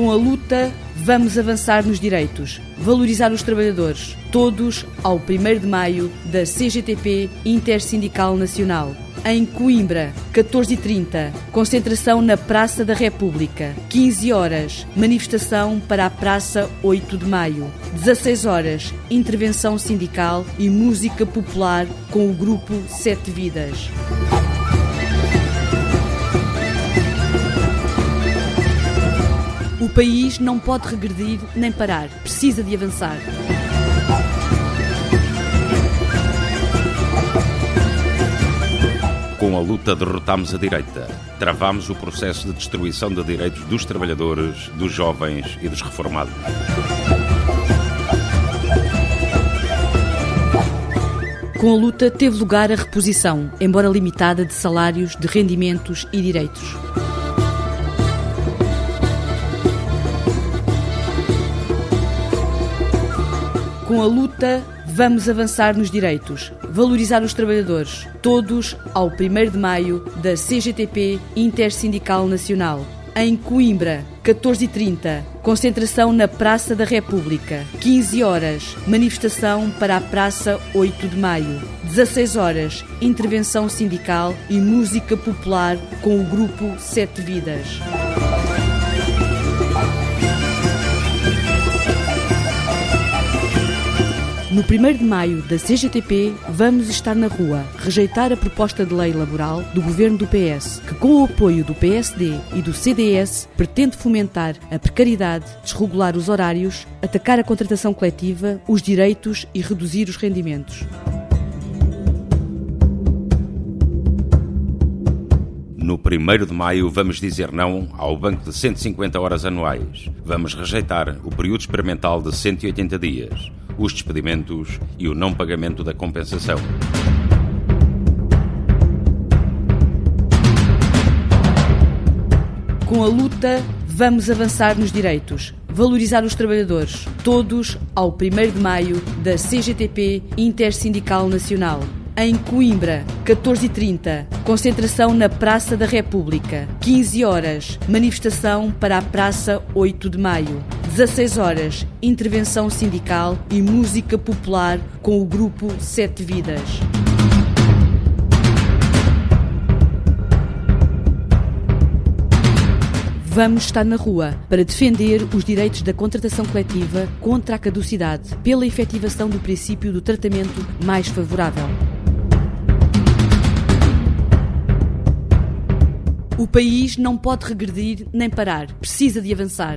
Com a luta, vamos avançar nos direitos, valorizar os trabalhadores, todos ao 1º de maio da CGTP Intersindical Nacional. Em Coimbra, 14h30, concentração na Praça da República. 15 horas, manifestação para a Praça 8 de Maio. 16 horas, intervenção sindical e música popular com o grupo 7 Vidas. O país não pode regredir nem parar, precisa de avançar. Com a luta derrotámos a direita, travámos o processo de destruição de direitos dos trabalhadores, dos jovens e dos reformados. Com a luta teve lugar a reposição, embora limitada, de salários, de rendimentos e direitos. Com a luta, vamos avançar nos direitos, valorizar os trabalhadores, todos ao 1º de maio da CGTP Intersindical Nacional. Em Coimbra, 14h30, concentração na Praça da República. 15 horas, manifestação para a Praça 8 de Maio. 16 horas, intervenção sindical e música popular com o grupo 7 Vidas. No 1º de maio da CGTP, vamos estar na rua, rejeitar a proposta de lei laboral do governo do PS, que com o apoio do PSD e do CDS pretende fomentar a precariedade, desregular os horários, atacar a contratação coletiva, os direitos e reduzir os rendimentos. No 1º de maio vamos dizer não ao banco de 150 horas anuais. Vamos rejeitar o período experimental de 180 dias, os despedimentos e o não pagamento da compensação. Com a luta, vamos avançar nos direitos, valorizar os trabalhadores, todos ao 1º de maio da CGTP Intersindical Nacional. Em Coimbra, 14h30, concentração na Praça da República. 15 horas, manifestação para a Praça 8 de Maio. 16 horas, intervenção sindical e música popular com o grupo 7 Vidas. Vamos estar na rua para defender os direitos da contratação coletiva contra a caducidade, pela efetivação do princípio do tratamento mais favorável. O país não pode regredir nem parar, precisa de avançar.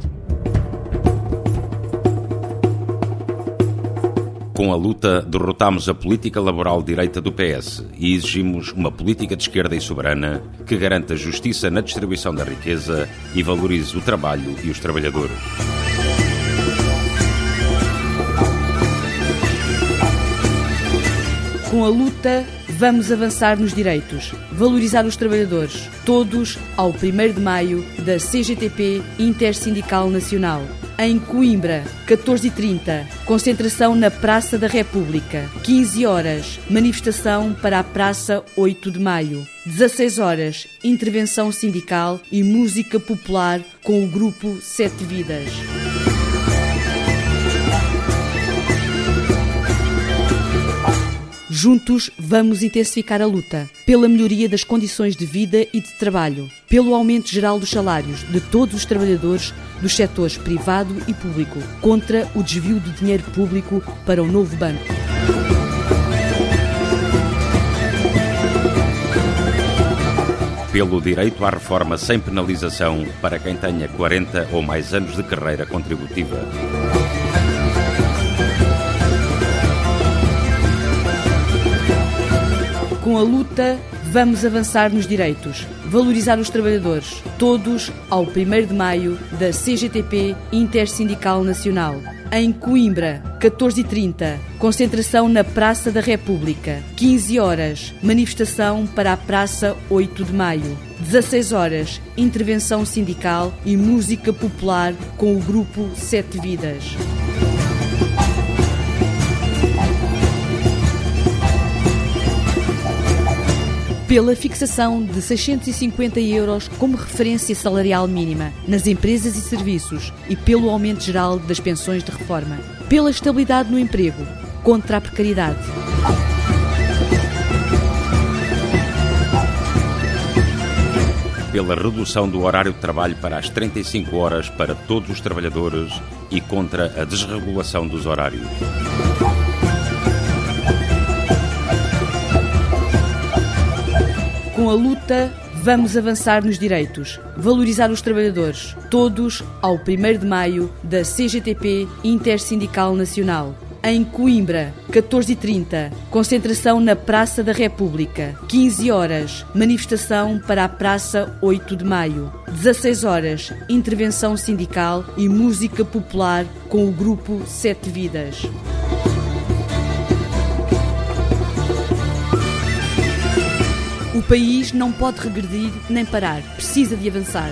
Com a luta, derrotámos a política laboral de direita do PS e exigimos uma política de esquerda e soberana que garanta justiça na distribuição da riqueza e valorize o trabalho e os trabalhadores. Com a luta, vamos avançar nos direitos, valorizar os trabalhadores, todos ao 1º de maio da CGTP Intersindical Nacional. Em Coimbra, 14h30, concentração na Praça da República. 15 horas, manifestação para a Praça 8 de Maio. 16 horas, intervenção sindical e música popular com o grupo 7 Vidas. Juntos vamos intensificar a luta pela melhoria das condições de vida e de trabalho, pelo aumento geral dos salários de todos os trabalhadores dos setores privado e público, contra o desvio do dinheiro público para o novo banco. Pelo direito à reforma sem penalização para quem tenha 40 ou mais anos de carreira contributiva. Com a luta, vamos avançar nos direitos, valorizar os trabalhadores, todos ao 1º de maio da CGTP Intersindical Nacional. Em Coimbra, 14h30, concentração na Praça da República. 15 horas, manifestação para a Praça 8 de Maio. 16 horas, intervenção sindical e música popular com o grupo 7 Vidas. pela fixação de 650 € como referência salarial mínima nas empresas e serviços e pelo aumento geral das pensões de reforma, pela estabilidade no emprego, contra a precariedade. Pela redução do horário de trabalho para as 35 horas para todos os trabalhadores e contra a desregulação dos horários. Com a luta, vamos avançar nos direitos, valorizar os trabalhadores, todos ao 1º de maio da CGTP Intersindical Nacional. Em Coimbra, 14h30, concentração na Praça da República. 15 horas, manifestação para a Praça 8 de Maio. 16 horas, intervenção sindical e música popular com o grupo 7 Vidas. O país não pode regredir nem parar, precisa de avançar.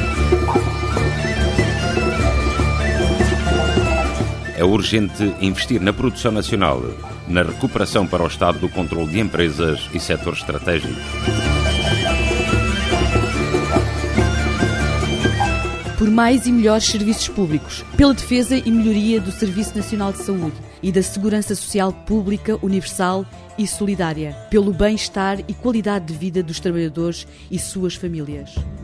É urgente investir na produção nacional, na recuperação para o Estado do controle de empresas e setores estratégicos. Por mais e melhores serviços públicos, pela defesa e melhoria do Serviço Nacional de Saúde e da Segurança Social Pública, universal e solidária, pelo bem-estar e qualidade de vida dos trabalhadores e suas famílias.